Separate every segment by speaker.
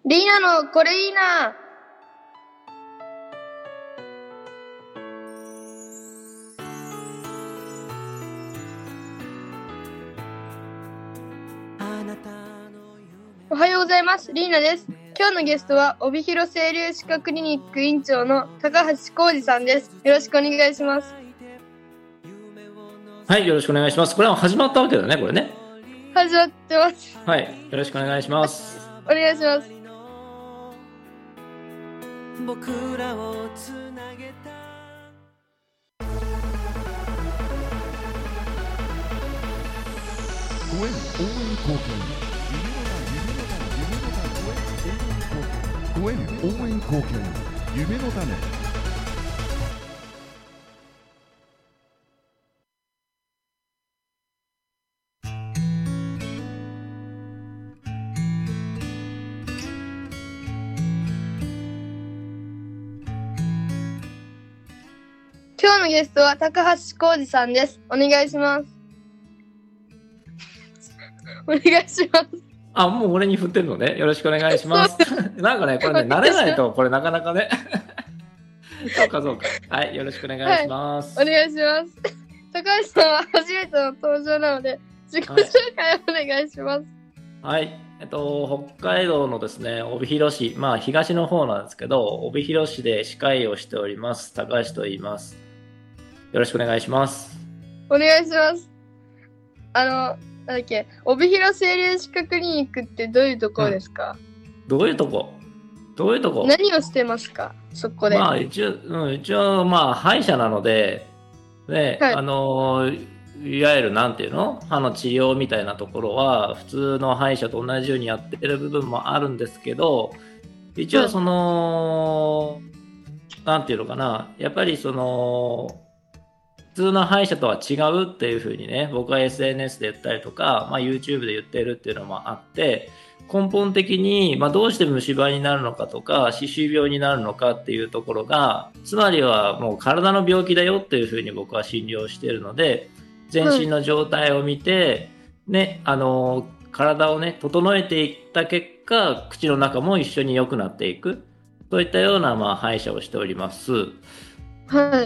Speaker 1: リーナのこれいいな。おはようございます。リーナです。今日のゲストは帯広清流歯科クリニック院長の高橋浩二さんです。よろしくお願いします。
Speaker 2: はい、よろしくお願いします。これは始まったわけだね、これね。
Speaker 1: 始まってます。
Speaker 2: はい、よろしくお願いします。
Speaker 1: お願いします。
Speaker 3: 僕らをつなげた
Speaker 4: 応援貢献夢の種。
Speaker 1: 今日のゲストは高橋浩二さんです。お願いします。お願いします。
Speaker 2: あ、もう俺に振ってるのね。よろしくお願いします。なんかね、これね、慣れないと、これなかなかね。そうか、そうか。はい、よろしくお願いします。
Speaker 1: お願いします。高橋さんは初めての登場なので、自己紹介をお願いします。
Speaker 2: はい、北海道のですね、帯広市、まあ東の方なんですけど、帯広市で歯科医をしております。高橋と言います。よろしくお願いします。
Speaker 1: お願いします。なんだっけ、帯広清流歯科クリニックってどういうところですか？
Speaker 2: どういうとこ？
Speaker 1: 何をしてますか？そこで。
Speaker 2: まあ一応まあ歯医者なので、ね、はい、いわゆるなんていうの？歯の治療みたいなところは普通の歯医者と同じようにやってる部分もあるんですけど、一応その、なんていうのかな、やっぱりその普通の歯医者とは違うっていう風にね、僕は SNS で言ったりとか、まあ、YouTube で言ってるっていうのもあって、根本的に、まあ、どうして虫歯になるのかとか歯周病になるのかっていうところが、つまりはもう体の病気だよっていう風に僕は診療しているので、全身の状態を見て、ね、体をね整えていった結果、口の中も一緒に良くなっていく、そういったようなまあ歯医者をしております。
Speaker 1: はい。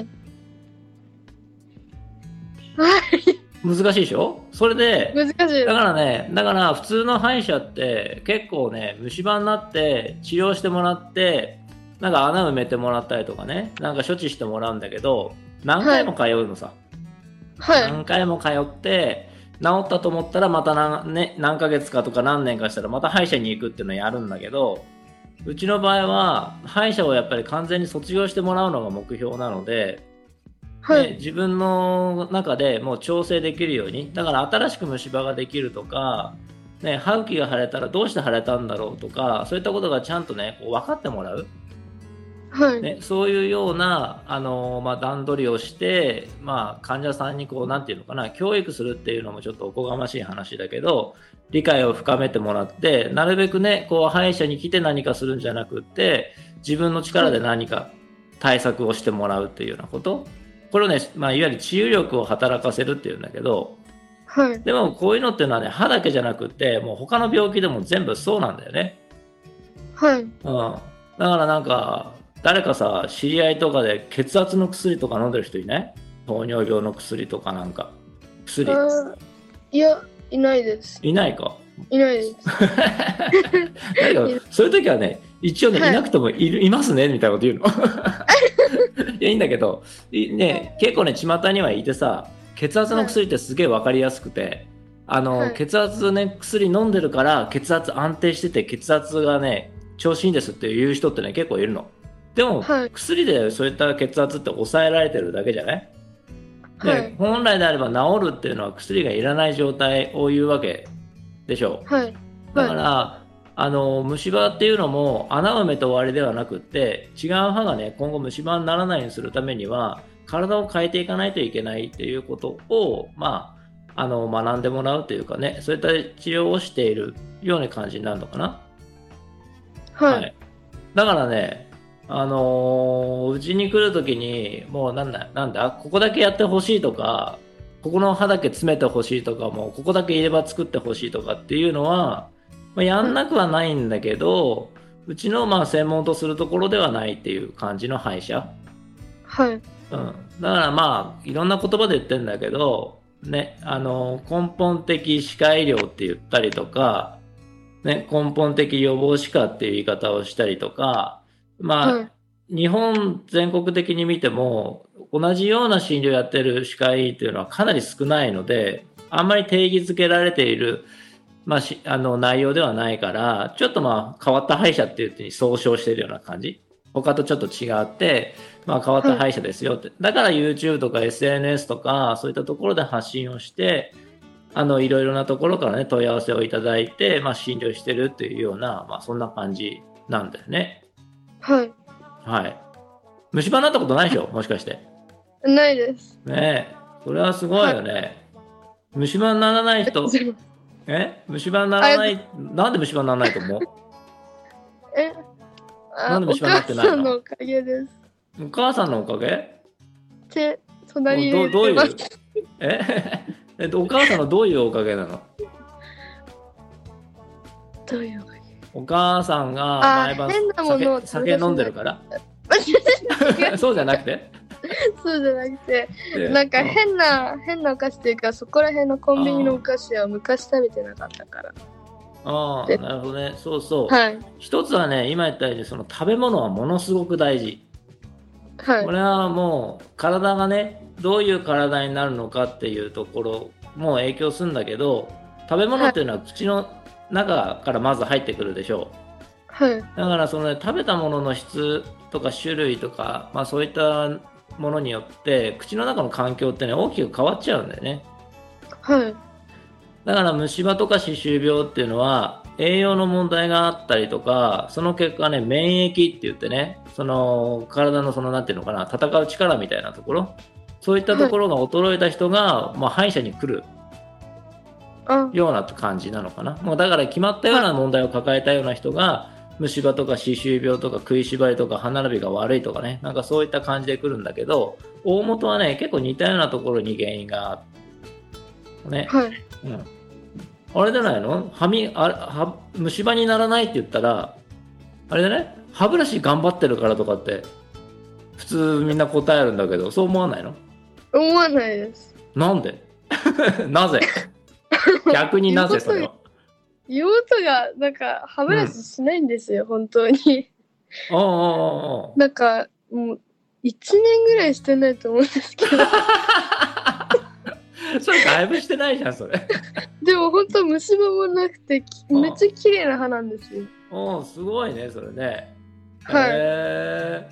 Speaker 2: 難しいでしょ？それで
Speaker 1: 難しい。
Speaker 2: だから普通の歯医者って結構ね、虫歯になって治療してもらって、なんか穴埋めてもらったりとかね、なんか処置してもらうんだけど、何回も通うのさ、はい、何回も通って治ったと思ったらまた何ヶ月かとか何年かしたらまた歯医者に行くっていうのをやるんだけど、うちの場合は歯医者をやっぱり完全に卒業してもらうのが目標なので、はい、自分の中でもう調整できるように、だから新しく虫歯ができるとか、ね、歯茎が腫れたらどうして腫れたんだろうとか、そういったことがちゃんとねこう分かってもらう、はいね、そういうようなまあ、段取りをして、まあ、患者さんにこうなんていうのかな、教育するっていうのもちょっとおこがましい話だけど、理解を深めてもらって、なるべくねこう歯医者に来て何かするんじゃなくって、自分の力で何か対策をしてもらうっていうようなこと、これをね、まあ、いわゆる治癒力を働かせるっていうんだけど、はい、でもこういうのっていうのはね、歯だけじゃなくて、もう他の病気でも全部そうなんだよね。はい。だからなんか、誰かさ、知り合いとかで血圧の薬とか飲んでる人いない？糖尿病の薬とかなんか。薬。
Speaker 1: いや、いないです。
Speaker 2: いないか。
Speaker 1: いないです。
Speaker 2: だけど、そういう時はね、一応ね、はい、いなくてもいますね、みたいなこと言うの。いや、いいんだけど、ね、結構ね、巷にはいてさ、血圧の薬ってすげえ分かりやすくて、はい、血圧ね、薬飲んでるから血圧安定してて、血圧がね、調子いいんですっていう人ってね、結構いるの。でも、はい、薬でそういった血圧って抑えられてるだけじゃない？はい、本来であれば治るっていうのは薬がいらない状態を言うわけでしょう。はい、だから、虫歯っていうのも穴を埋めて終わりではなくって、違う歯がね今後虫歯にならないようにするためには体を変えていかないといけないっていうことを、まあ、学んでもらうというかね、そういった治療をしているような感じになるのかな。はい、はい、だからね、うちに来るときにもうなんだここだけやってほしいとか、ここの歯だけ詰めてほしいとか、もうここだけ入れ歯作ってほしいとかっていうのは、まあ、やんなくはないんだけど、 うちのまあ専門とするところではないっていう感じの歯医者。
Speaker 1: はい。
Speaker 2: うん、だからまあいろんな言葉で言ってんだけど、ね、根本的歯科医療って言ったりとか、ね、根本的予防歯科っていう言い方をしたりとか、まあ、
Speaker 1: はい。
Speaker 2: 日本全国的に見ても同じような診療やってる歯科医っていうのはかなり少ないので、あんまり定義づけられている、まあ、内容ではないから、ちょっとまあ変わった歯医者っていうふうに総称しているような感じ。他とちょっと違って、まあ、変わった歯医者ですよって。だから YouTube とか SNS とかそういったところで発信をして、いろいろなところからね、問い合わせをいただいて、まあ、診療してるっていうような、まあ、そんな感じなんだよね。
Speaker 1: はい。
Speaker 2: はい。虫歯になったことないでしょ、もしかして。
Speaker 1: ないです。
Speaker 2: ねえ、それはすごいよね。虫歯にならない人、虫歯にならない、なんで虫歯にならないと思う？なんで
Speaker 1: お
Speaker 2: 虫歯になっ
Speaker 1: 母
Speaker 2: てないの？
Speaker 1: さんのおかげです。
Speaker 2: お母さんのおかげ？
Speaker 1: 隣に
Speaker 2: どういう
Speaker 1: 寝てます。
Speaker 2: お母さんのどういうおかげなの？
Speaker 1: どういうおかげ？
Speaker 2: お母さんが毎晩
Speaker 1: 変なものを
Speaker 2: 酒飲んでるから
Speaker 1: 違う
Speaker 2: そうじゃなくて
Speaker 1: そうじゃなくて、なんか変なお菓子っていうか、そこら辺のコンビニのお菓子は昔食べてなかったから。
Speaker 2: ああ、なるほどね。そうそう。
Speaker 1: はい。
Speaker 2: 一つはね、今言ったようにその食べ物はものすごく大事。
Speaker 1: はい
Speaker 2: こ。れはもう体がね、どういう体になるのかっていうところも影響するんだけど、食べ物っていうのは口の中からまず入ってくるでしょ
Speaker 1: はい。
Speaker 2: う。だからその、ね、食べたものの質とか種類とか、まあそういったものによって口の中の環境ってね、大きく変わっちゃうんだよね。
Speaker 1: はい。
Speaker 2: だから虫歯とか歯周病っていうのは栄養の問題があったりとか、その結果ね、免疫って言ってね、その体のそのなんていうのかな、戦う力みたいなところ、そういったところが衰えた人が、まあ、歯医者に来るような感じなのかな。もうだから決まったような問題を抱えたような人が、虫歯とか歯周病とか食いしばりとか歯並びが悪いとかね、なんかそういった感じで来るんだけど、大元はね、結構似たようなところに原因があってね。
Speaker 1: はい。
Speaker 2: うん、あれじゃないの？虫歯にならないって言ったら、あれだね、歯ブラシ頑張ってるからとかって普通みんな答えるんだけど、そう思わないの？
Speaker 1: 思わないです。
Speaker 2: なんで？なぜ？逆になぜそれは？
Speaker 1: 妹がなんか歯ブラシしないんですよ、本当に。なんかもう1年ぐらいしてないと思うんですけど。
Speaker 2: それだいぶしてないじゃん、それ。
Speaker 1: でも本当虫歯もなくてめっちゃ綺麗な歯なんですよ。
Speaker 2: すごいね、それね。
Speaker 1: はい。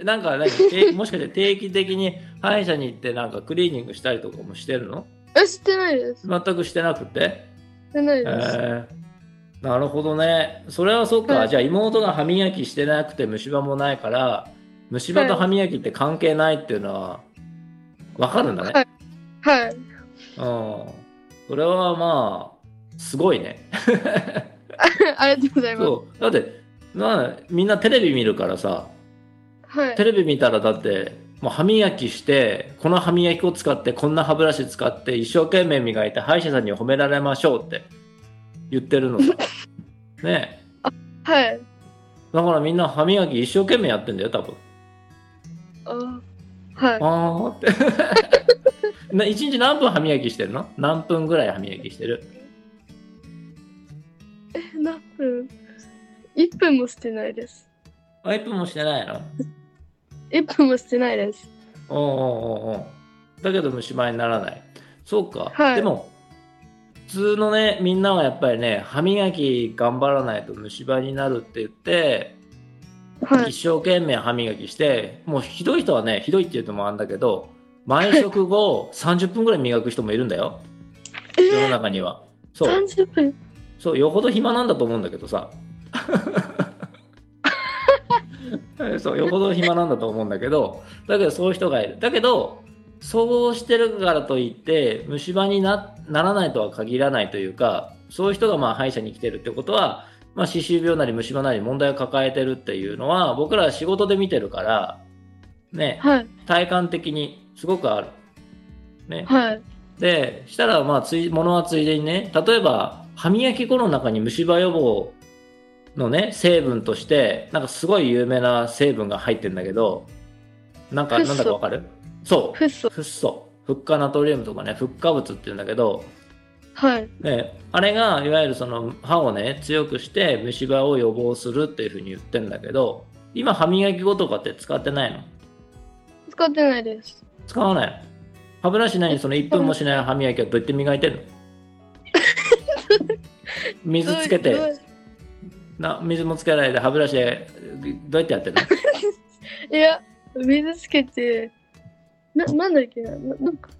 Speaker 2: なんかもしかして定期的に歯医者に行ってなんかクリーニングしたりとかもしてるの？
Speaker 1: してないです。
Speaker 2: 全くしてなくて？
Speaker 1: してないです。
Speaker 2: なるほどね。それはそっか。
Speaker 1: はい、
Speaker 2: じゃあ妹が歯磨きしてなくて虫歯もないから、虫歯と歯磨きって関係ないっていうのは分かるんだね。
Speaker 1: はい。はい。
Speaker 2: それはまあ、すごいね。
Speaker 1: ありがとうございます。
Speaker 2: そう。だって、みんなテレビ見るからさ、
Speaker 1: はい、
Speaker 2: テレビ見たらだって、もう歯磨きして、この歯磨き粉使って、こんな歯ブラシ使って、一生懸命磨いて、歯医者さんに褒められましょうって言ってるのさ。ねえ。
Speaker 1: はい。
Speaker 2: だからみんな歯磨き一生懸命やってんだよ、多分。
Speaker 1: はい。
Speaker 2: って一日何分歯磨きしてるの？何分ぐらい歯磨きしてる？
Speaker 1: 何分？1分もしてないです。
Speaker 2: 1分もしてないの
Speaker 1: ？1分もしてないです。
Speaker 2: だけど虫歯にならない。そうか。
Speaker 1: はい、
Speaker 2: でも普通のね、みんなはやっぱりね、歯磨き頑張らないと虫歯になるって言って、はい、一生懸命歯磨きして、もうひどい人はね、ひどいって言うともあるんだけど、毎食後30分ぐらい磨く人もいるんだよ。世の中には。そう。
Speaker 1: 30分？
Speaker 2: そう、よほど暇なんだと思うんだけどさ。そう、よほど暇なんだと思うんだけど、だけどそういう人がいる。だけど、そうしてるからといって虫歯にならないとは限らないというか、そういう人がまあ歯医者に来てるってことは、まあ、歯周病なり虫歯なり問題を抱えてるっていうのは僕ら仕事で見てるからね、
Speaker 1: はい、
Speaker 2: 体感的にすごくある、ね、
Speaker 1: はい、
Speaker 2: でしたらまあものはついでにね、例えば歯磨き粉の中に虫歯予防のね成分としてなんかすごい有名な成分が入ってるんだけど、なんだかわかる？そう、
Speaker 1: フッ素。
Speaker 2: フッ素、フッ化ナトリウムとかね、フッ化物っていうんだけど、
Speaker 1: はい
Speaker 2: ね、あれがいわゆるその歯をね強くして虫歯を予防するっていうふうに言ってんだけど、今歯磨き粉とかって使ってないの？
Speaker 1: 使ってないです。
Speaker 2: 使わないの？歯ブラシその1分もしない歯磨きはどうやって磨いてんの？水つけて水もつけないで歯ブラシでどうやってやってんの？
Speaker 1: いや、水つけてなんだっけなんか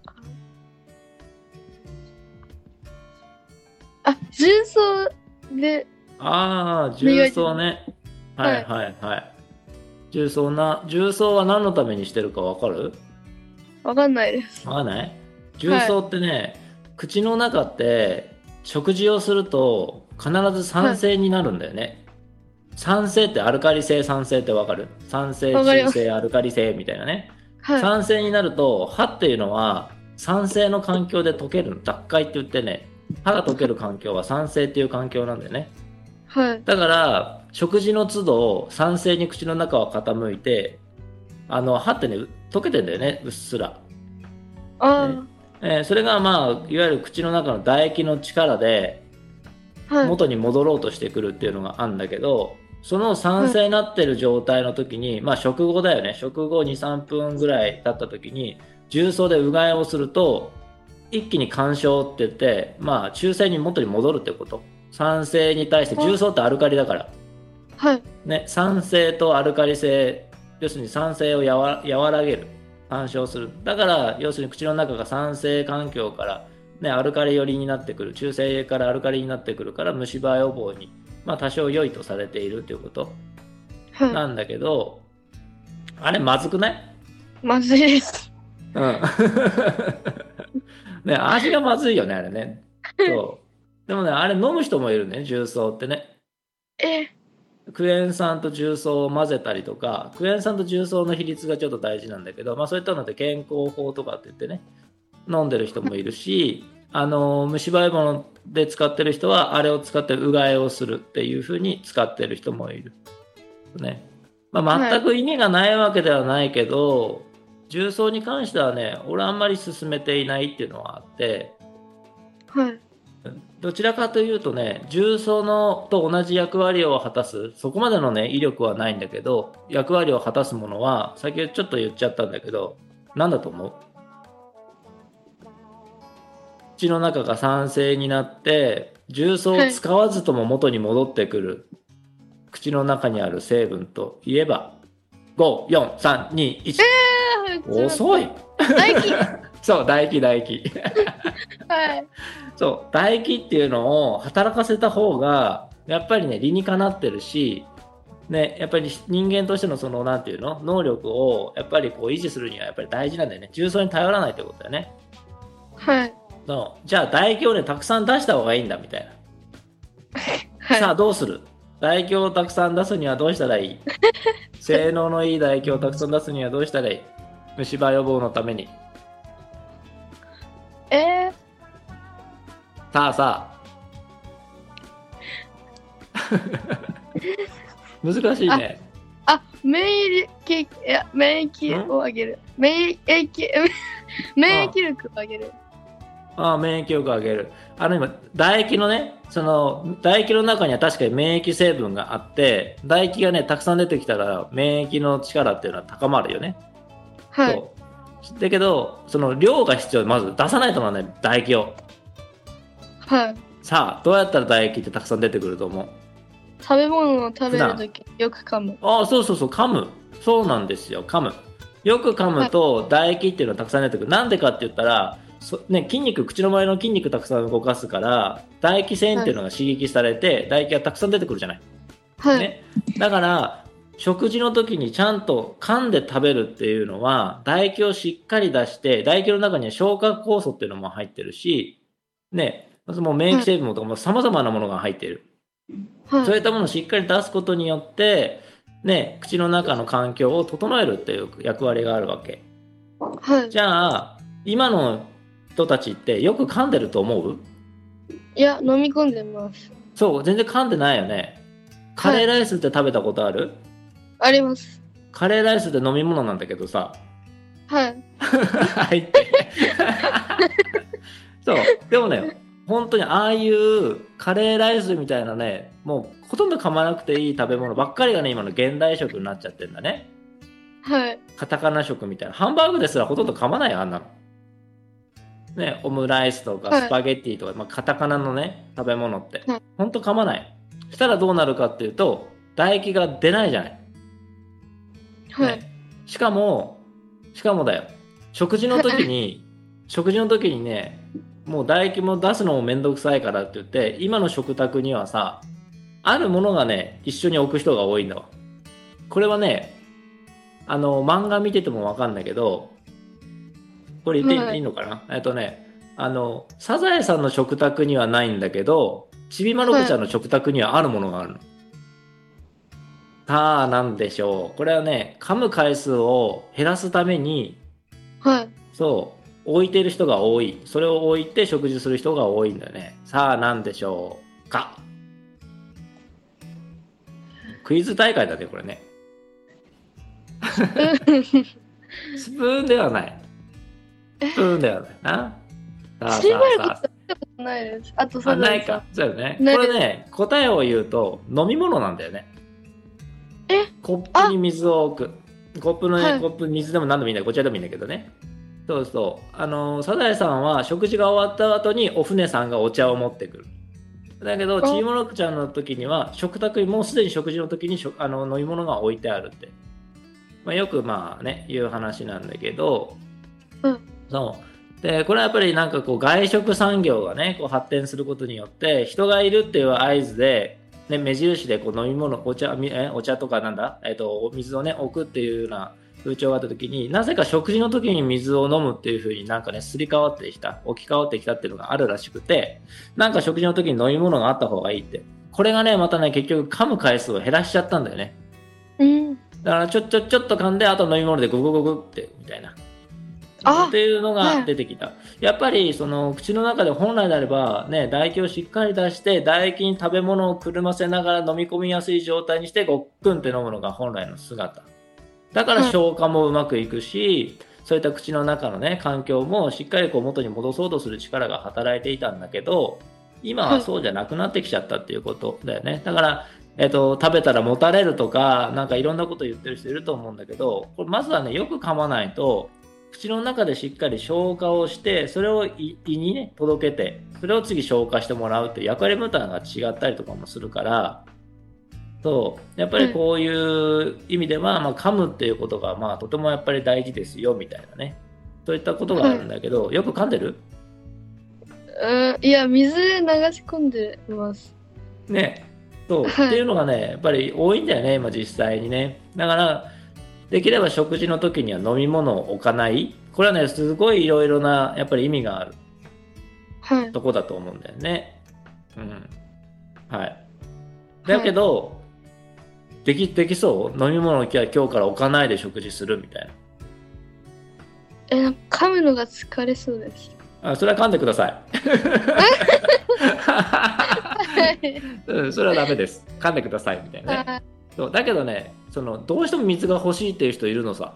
Speaker 1: 重曹で。
Speaker 2: 重曹ね。はいはいはい。重曹は何のためにしてるかわかる？
Speaker 1: わかんないです。
Speaker 2: わかんない？重曹ってね、口の中って食事をすると必ず酸性になるんだよね。酸性ってアルカリ性、酸性ってわかる？酸性、中性、アルカリ性みたいなね。酸性になると歯っていうのは酸性の環境で溶けるの。脱灰って言ってね、歯が溶ける環境は酸性っていう環境なんだよね。だから食事の都度酸性に口の中は傾いて、歯ってね溶けてんだよね、うっすら。それがいわゆる口の中の唾液の力で元に戻ろうとしてくるっていうのがあるんだけど、その酸性になってる状態の時に、食後だよね。食後 2,3 分ぐらい経った時に重曹でうがいをすると一気に干渉って言って、中性に元に戻るってこと。酸性に対して重曹ってアルカリだから、酸性とアルカリ性、要するに酸性を和らげる、干渉する。だから要するに口の中が酸性環境から、アルカリ寄りになってくる、中性からアルカリになってくるから虫歯予防に、多少良いとされているということなんだけど、あれまずくない？
Speaker 1: まずいです。
Speaker 2: ね、味がまずいよね、あれね。そう。でもね、あれ飲む人もいるね、重曹ってね。クエン酸と重曹を混ぜたりとか、クエン酸と重曹の比率がちょっと大事なんだけど、そういったので健康法とかって言ってね、飲んでる人もいるし、虫歯予防で使ってる人はあれを使ってうがいをするっていう風に使ってる人もいる。ね。全く意味がないわけではないけど、重曹に関してはね、俺あんまり勧めていないっていうのはあって、どちらかというとね、重曹と同じ役割を果たす、そこまでのね威力はないんだけど、役割を果たすものは先ほどちょっと言っちゃったんだけど、何だと思う？口の中が酸性になって重曹を使わずとも元に戻ってくる、口の中にある成分といえば、5、4、3、2、1。遅い。
Speaker 1: 唾液。
Speaker 2: そう、唾液。そう、唾液っていうのを働かせた方がやっぱりね理にかなってるし、ね、やっぱり人間としてのそのなんていうの能力をやっぱりこう維持するにはやっぱり大事なんだよね。重曹に頼らないってことだよね。そうじゃあ唾液をねたくさん出した方がいいんだみたいな。さあどうする？唾液をたくさん出すにはどうしたらいい？性能のいい唾液をたくさん出すにはどうしたらいい？虫歯予防のために。さあ難しいね。
Speaker 1: 免疫を上げる。免疫力を上げる。
Speaker 2: 免疫力を上げる。今唾液のね、その唾液の中には確かに免疫成分があって、唾液がねたくさん出てきたら免疫の力っていうのは高まるよね。そうだけど、その量が必要。まず出さないと思うね、唾液を。さあどうやったら唾液ってたくさん出てくると思う？
Speaker 1: 食べ物を食べるときよく噛む。
Speaker 2: そう噛む。そうなんですよ、噛む。よく噛むと唾液っていうのはたくさん出てくる。なんでかって言ったら筋肉、口の周りの筋肉たくさん動かすから唾液腺っていうのが刺激されて、唾液がたくさん出てくるじゃない。だから食事の時にちゃんと噛んで食べるっていうのは唾液をしっかり出して、唾液の中には消化酵素っていうのも入ってるしね、もう免疫成分とかも様々なものが入っている。そういったものをしっかり出すことによってね、口の中の環境を整えるっていう役割があるわけ。じゃあ今の人たちってよく噛んでると思う？
Speaker 1: いや、飲み込んでます。
Speaker 2: そう、全然噛んでないよね。 カレーライスって食べたことある？
Speaker 1: あります。
Speaker 2: カレーライスって飲み物なんだけどさ。
Speaker 1: はい。
Speaker 2: 入って。そう。でもね、本当にああいうカレーライスみたいなね、もうほとんど噛まなくていい食べ物ばっかりがね、今の現代食になっちゃってるんだね。
Speaker 1: はい。
Speaker 2: カタカナ食みたいな。ハンバーグですらほとんど噛まないよ、あんなの。ね、オムライスとかスパゲッティとか、まあ、カタカナのね、食べ物って。ほんと噛まない。したらどうなるかっていうと、唾液が出ないじゃない。
Speaker 1: はい。
Speaker 2: ね、しかもだよ。食事の時にね、もう唾液も出すのもめんどくさいからって言って、今の食卓にはさ、あるものがね、一緒に置く人が多いんだわ。これはね、漫画見ててもわかんないけど、これ言っていいのかな、サザエさんの食卓にはないんだけど、ちびまる子ちゃんの食卓にはあるものがあるの。さあ、なんでしょう。これはね、噛む回数を減らすために、
Speaker 1: はい。
Speaker 2: そう、置いてる人が多い。それを置いて食事する人が多いんだよね。さあ、なんでしょうか。クイズ大会だね、これね。スプーンではない。スプーンではないな。
Speaker 1: ちびまる子ちゃん見たことないです。あとサザエさん。
Speaker 2: ないか。そうよね。これね、答えを言うと飲み物なんだよね。コップに水を置く。コップのね、コップ水でも何でもいいんだけど、こちらでもいいんだけどね。そうそう。サザエさんは食事が終わった後にお船さんがお茶を持ってくる。だけど、ちびまる子ちゃんの時には食卓にもうすでに食事の時に飲み物が置いてあるって。まあ、よくまあね、いう話なんだけど、そう。で、これはやっぱりなんかこう外食産業がね、こう発展することによって、人がいるっていう合図で、ね、目印でこう飲み物、お茶とかなんだ、お水をね、置くっていうような風潮があった時に、なぜか食事の時に水を飲むっていう風になんかね、すり替わってきた、置き換わってきたっていうのがあるらしくて、なんか食事の時に飲み物があった方がいいって。これがね、またね、結局噛む回数を減らしちゃったんだよね。だからちょっと噛んで、あと飲み物でググググってみたいな。っていうのが出てきた。やっぱりその口の中で本来であればね、唾液をしっかり出して唾液に食べ物をくるませながら飲み込みやすい状態にしてごっくんって飲むのが本来の姿。だから消化もうまくいくし、そういった口の中のね環境もしっかりこう元に戻そうとする力が働いていたんだけど、今はそうじゃなくなってきちゃったっていうことだよね。だから食べたらもたれるとか、なんかいろんなこと言ってる人いると思うんだけど、これまずはね、よく噛まないと、口の中でしっかり消化をして、それを胃にね、届けて、それを次消化してもらうっていう役割分担が違ったりとかもするから、そう、やっぱりこういう意味では、まあ、噛むっていうことが、まあ、とてもやっぱり大事ですよ、みたいなね。そういったことがあるんだけど、よく噛んでる？
Speaker 1: いや、水で流し込んでます。
Speaker 2: ね。そう、っていうのがね、やっぱり多いんだよね、今実際にね。だから、できれば食事の時には飲み物を置かない。これはね、すごいいろいろな、やっぱり意味がある、とこだと思うんだよね。はい。だけど、できそう？飲み物を今日から置かないで食事するみたい
Speaker 1: な。噛むのが疲れそうです。
Speaker 2: それは噛んでください。それはダメです。噛んでくださいみたいなね。そうだけどね、どうしても水が欲しいっていう人いるのさ。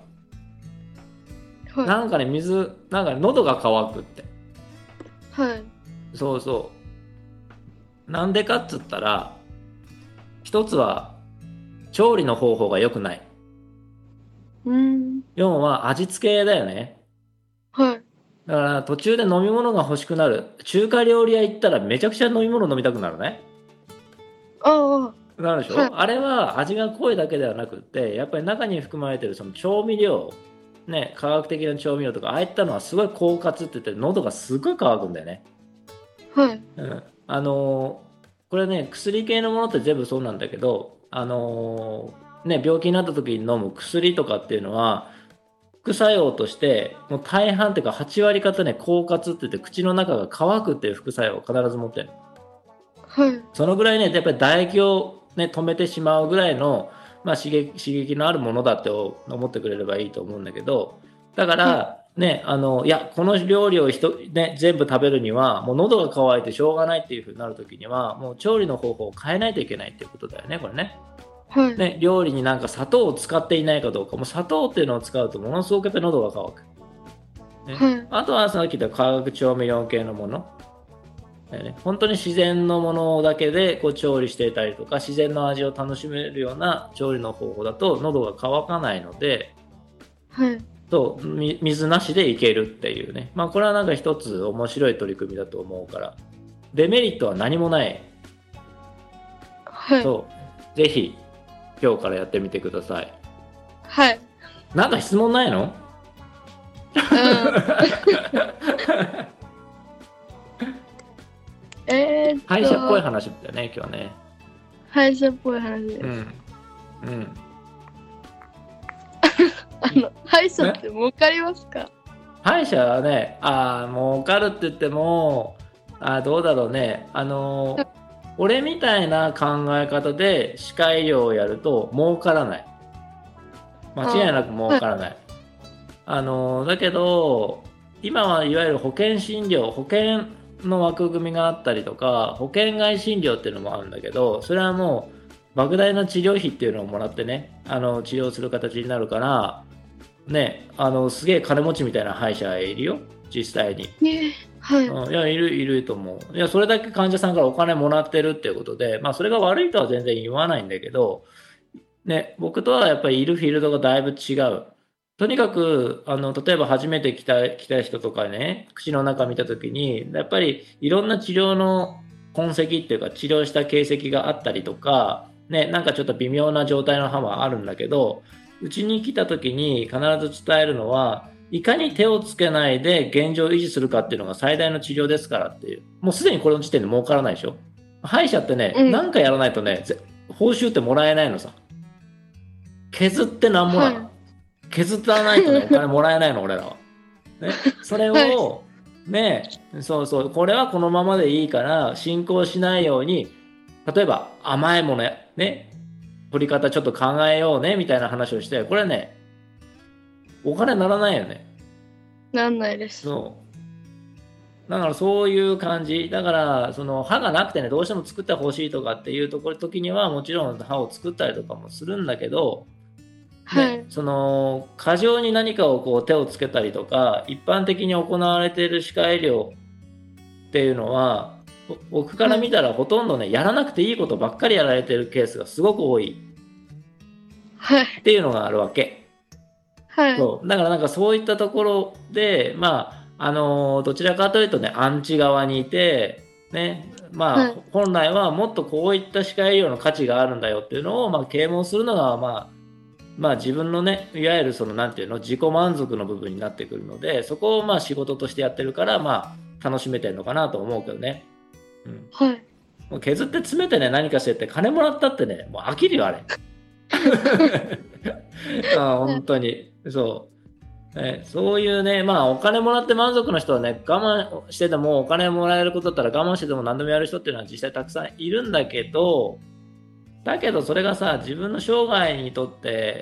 Speaker 2: なんかね、なんかね、喉が渇くって。そうそう。なんでかっつったら、一つは調理の方法が良くない。要は味付けだよね。だから途中で飲み物が欲しくなる。中華料理屋行ったらめちゃくちゃ飲み物飲みたくなるね。なるでしょ、あれは味が濃いだけではなくて、やっぱり中に含まれているその調味料、ね、科学的な調味料とか、ああいったのはすごい狡渇って言って喉がすごい渇くんだよね。これね、薬系のものって全部そうなんだけど、ね、病気になった時に飲む薬とかっていうのは副作用としてもう大半っていうか8割方ね、狡渇って言って口の中が渇くっていう副作用を必ず持ってる。そのぐらいね、やっぱり唾液をね、止めてしまうぐらいの、まあ、刺激のあるものだって思ってくれればいいと思うんだけど、だから、 ね、いや、この料理をね、全部食べるには、もう喉が渇いてしょうがないっていう風になるときには、もう調理の方法を変えないといけないっていうことだよね、これね。
Speaker 1: はい。
Speaker 2: ね、料理になんか砂糖を使っていないかどうか、もう砂糖っていうのを使うとものすごくやっぱり喉が渇く。ね、
Speaker 1: はい。
Speaker 2: あとはさっき言った化学調味料系のもの。ね、本当に自然のものだけでこう調理していたりとか、自然の味を楽しめるような調理の方法だと喉が渇かないので、
Speaker 1: はい。
Speaker 2: 水なしでいけるっていうね、まあ、これはなんか一つ面白い取り組みだと思うから、デメリットは何もない。
Speaker 1: はい。
Speaker 2: ぜひ今日からやってみてください。
Speaker 1: はい。
Speaker 2: なんか質問ないの？歯医者っぽい話だよね、今日はね。
Speaker 1: 歯医者っぽい話です。歯医者って儲かりますか？
Speaker 2: 歯医者はね、儲かるって言っても、どうだろうね。俺みたいな考え方で歯科医療をやると儲からない。間違いなく儲からない。だけど、今はいわゆる保険診療、保険の枠組みがあったりとか、保険外診療っていうのもあるんだけど、それはもう莫大な治療費っていうのをもらってね、治療する形になるから、ね、すげえ金持ちみたいな歯医者いるよ、実際に。
Speaker 1: はい。
Speaker 2: いや、いると思う。いや、それだけ患者さんからお金もらってるっていうことで、まあ、それが悪いとは全然言わないんだけど、ね、僕とはやっぱりいるフィールドがだいぶ違う。とにかく、例えば初めて来た人とかね、口の中見たときに、やっぱりいろんな治療の痕跡っていうか、治療した形跡があったりとか、ね、なんかちょっと微妙な状態の歯はあるんだけど、うちに来たときに必ず伝えるのは、いかに手をつけないで現状を維持するかっていうのが最大の治療ですからっていう。もうすでにこれの時点で儲からないでしょ。歯医者ってね、なんかやらないとね、報酬ってもらえないのさ。削ってなんぼなの。削らないとね、お金もらえないの、俺らは。ね、それを、ね、そう、これはこのままでいいから、進行しないように、例えば甘いものね、取り方ちょっと考えようね、みたいな話をして、これね、お金ならないよね。
Speaker 1: なんないです。
Speaker 2: そうだからそういう感じだから、その歯がなくてね、どうしても作ってほしいとかっていう時にはもちろん歯を作ったりとかもするんだけど、ね、その過剰に何かをこう手をつけたりとか一般的に行われている歯科医療っていうのは、僕から見たらほとんどね、やらなくていいことばっかりやられているケースがすごく多いっていうのがあるわけ。そうだからなんかそういったところで、まあどちらかというとね、アンチ側にいて、ね、まあ本来はもっとこういった歯科医療の価値があるんだよっていうのをまあ啓蒙するのがまあ自分のね、いわゆるそのなんていうの、自己満足の部分になってくるので、そこをまあ仕事としてやってるから、まあ楽しめてるのかなと思うけどね。もう削って詰めてね、何かしてって金もらったってね、もう飽きるよあれ。本当にそういうね、まあお金もらって満足の人はね、我慢してでもお金もらえることだったら我慢してでも何でもやる人っていうのは実際たくさんいるんだけど、それがさ、自分の生涯にとって、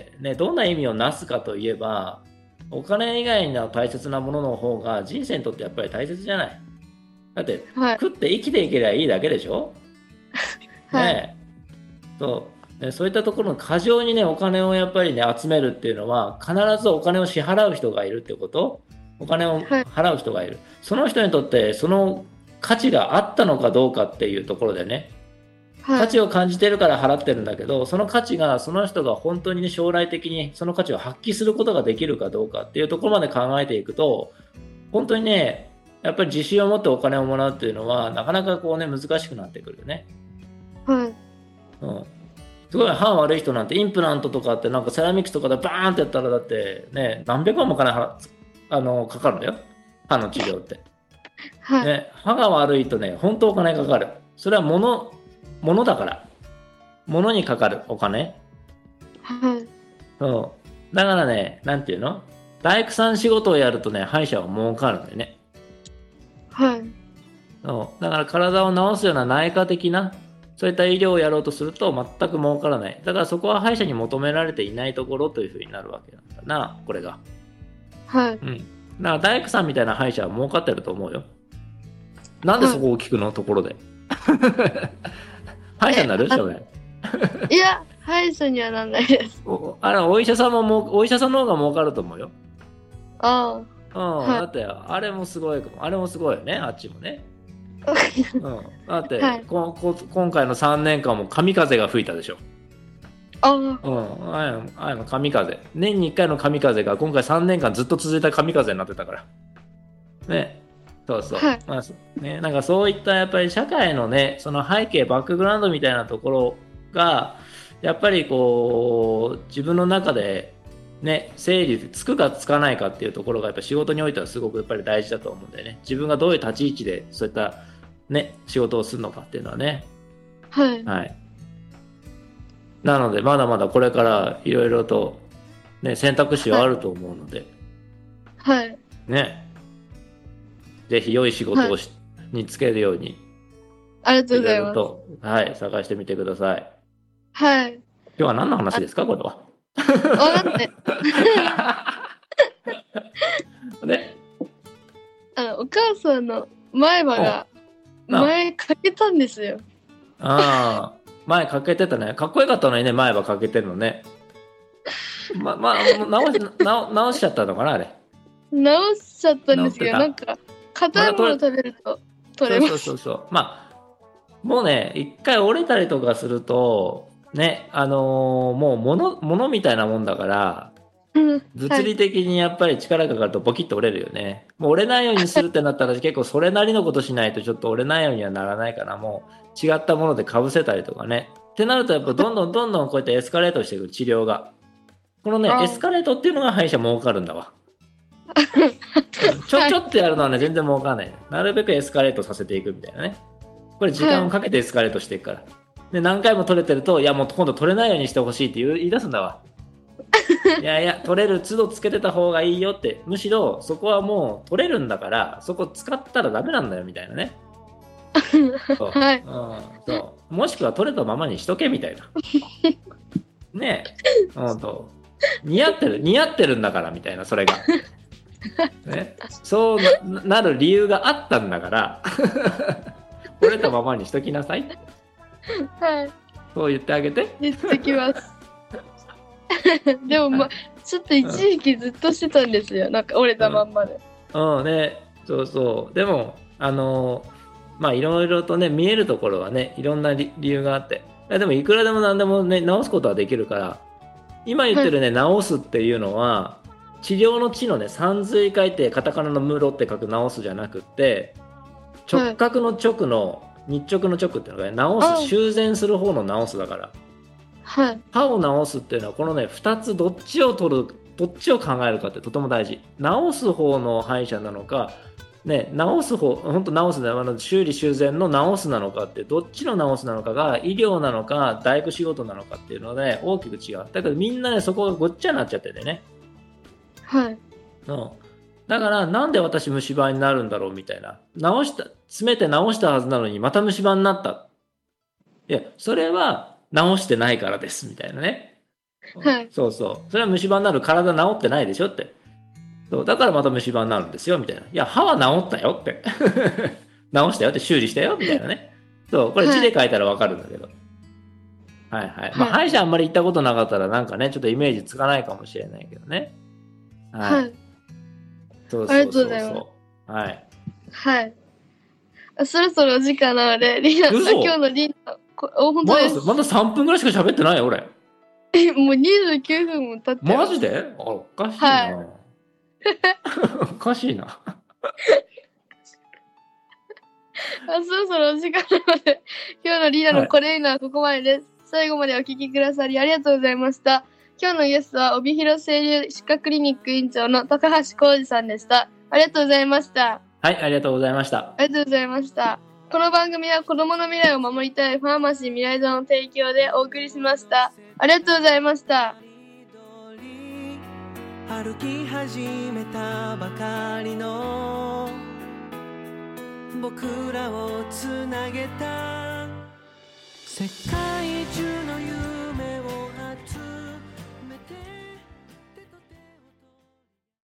Speaker 2: ね、どんな意味をなすかといえば、お金以外の大切なものの方が人生にとってやっぱり大切じゃない。だって、食って生きていけりゃいいだけでしょ。ね、そういったところの過剰にね、お金をやっぱりね、集めるっていうのは、必ずお金を支払う人がいるってこと、お金を払う人がいる。その人にとってその価値があったのかどうかっていうところでね、価値を感じてるから払ってるんだけど、その価値がその人が本当に、ね、将来的にその価値を発揮することができるかどうかっていうところまで考えていくと、本当にね、やっぱり自信を持ってお金をもらうっていうのはなかなかこうね、難しくなってくるよね。すごい歯悪い人なんてインプラントとかってなんかセラミックスとかでバーンってやったらだってね、何百万もお金かかるんだよ、歯の治療って。ね、歯が悪いとね、本当お金かかる。それは物だから、物にかかるお金。そうだからね、なんていうの、大工さん仕事をやるとね、歯医者は儲かるんだよね。そうだから体を治すような内科的なそういった医療をやろうとすると全く儲からない。だからそこは歯医者に求められていないところというふうになるわけなんだな、これが。 だから大工さんみたいな歯医者は儲かってると思うよ。なんでそこを聞くの、ところで。歯医者になる将来。
Speaker 1: いや、歯医者にはなんないです。
Speaker 2: お医者さんの方が儲かると思うよ。
Speaker 1: ああ。
Speaker 2: はい、だってあれもすごいよね、あっちもね。だって、はい、今回の3年間も神風が吹いたでしょ。あの神風、年に1回の神風が今回3年間ずっと続いた神風になってたからね。そうそう、はい、まあね、なんかそういったやっぱり社会のね、その背景バックグラウンドみたいなところがやっぱりこう自分の中でね、整理つくかつかないかっていうところがやっぱ仕事においてはすごくやっぱり大事だと思うんだよね。自分がどういう立ち位置でそういったね仕事をするのかっていうのはね。
Speaker 1: はい。
Speaker 2: はい。なのでまだまだこれからいろいろとね選択肢はあると思うので。
Speaker 1: はい。
Speaker 2: ね。ぜひ良い仕事をにつけるように。
Speaker 1: ありがとうございます。
Speaker 2: はい、探してみてください。
Speaker 1: はい。
Speaker 2: 今日は何の話ですか、これは。
Speaker 1: 分かって。
Speaker 2: で、
Speaker 1: お母さんの前歯が前かけたんですよ。
Speaker 2: ああ、前かけてたね。かっこよかったのにね、前歯かけてるのね。直しちゃったのかな、あれ。
Speaker 1: 直しちゃったんですけど、なんか硬いもの食べると取れます。
Speaker 2: そう。まあもうね、一回折れたりとかするとね、もう物みたいなもんだから、物理的にやっぱり力がかかるとボキッと折れるよね。もう折れないようにするってなったら結構それなりのことしないとちょっと折れないようにはならないから、もう違ったものでかぶせたりとかね。ってなるとやっぱどんどんこうやってエスカレートしていく治療が。このね、エスカレートっていうのが歯医者儲かるんだわ。ちょっとやるのはね、全然儲かんない。なるべくエスカレートさせていくみたいなね。これ時間をかけてエスカレートしていくから。で、何回も取れてると、いやもう今度取れないようにしてほしいって言い出すんだわ。いや、取れる都度つけてた方がいいよって。むしろそこはもう取れるんだから、そこ使ったらダメなんだよみたいなね。そう、はい、そう。もしくは取れたままにしとけみたいな。ねえ、似合ってるんだからみたいな、それが。ね、そう なる理由があったんだから折れたままにしときなさいって、
Speaker 1: はい、
Speaker 2: そう言ってあげて。
Speaker 1: 言ってきますでもちょっと一時期ずっとしてたんですよ、なんか折れたまんまで。
Speaker 2: ね、そうでもいろいろとね見えるところはねいろんな理由があって、でもいくらでも何でもね直すことはできるから、今言ってるね、直すっていうのは治療の治のね、三髄書いてカタカナの室って書く直すじゃなくって、直角の直の日直の直っていうのがね、直す、修繕する方の直すだから、
Speaker 1: はい、
Speaker 2: 歯を直すっていうのはこのね2つどっちを考えるかってとても大事。直す方の歯医者なのかね、直す方、本当直すね、修理修繕の直すなのかって、どっちの直すなのかが医療なのか大工仕事なのかっていうので、ね、大きく違う。だけどみんなねそこがごっちゃになっちゃっててね。
Speaker 1: はい。
Speaker 2: だからなんで私虫歯になるんだろうみたいな、詰めて直したはずなのにまた虫歯になった、いやそれは直してないからですみたいなね、
Speaker 1: はい、
Speaker 2: それは虫歯になる体治ってないでしょって、だからまた虫歯になるんですよみたいな、いや歯は治ったよって直したよって、修理したよみたいなね、これ字で書いたら分かるんだけど、はい、歯医者あんまり行ったことなかったらなんかねちょっとイメージつかないかもしれないけどね。はい。
Speaker 1: ありがとうございます。
Speaker 2: はい。
Speaker 1: はい。そろそろお時間なので、今日のリナ、本当です。
Speaker 2: まだ3分ぐらいしか喋ってないよ、俺。
Speaker 1: もう29分も経ってます。
Speaker 2: マジで？おかしいな。はい、おかしいな。
Speaker 1: そろそろお時間なので、今日のリーダーのこれはここまでです。最後までお聞きくださりありがとうございました。今日のゲストは帯広整形歯科クリニック院長の高橋浩二さんでした。ありがとうございました。
Speaker 2: はい、ありがとうございました。
Speaker 1: ありがとうございました。この番組は子供の未来を守りたいファーマシー未来座の提供でお送りしました。ありがとうございました。
Speaker 3: 歩き始めたばかりの僕らをつなげた世界中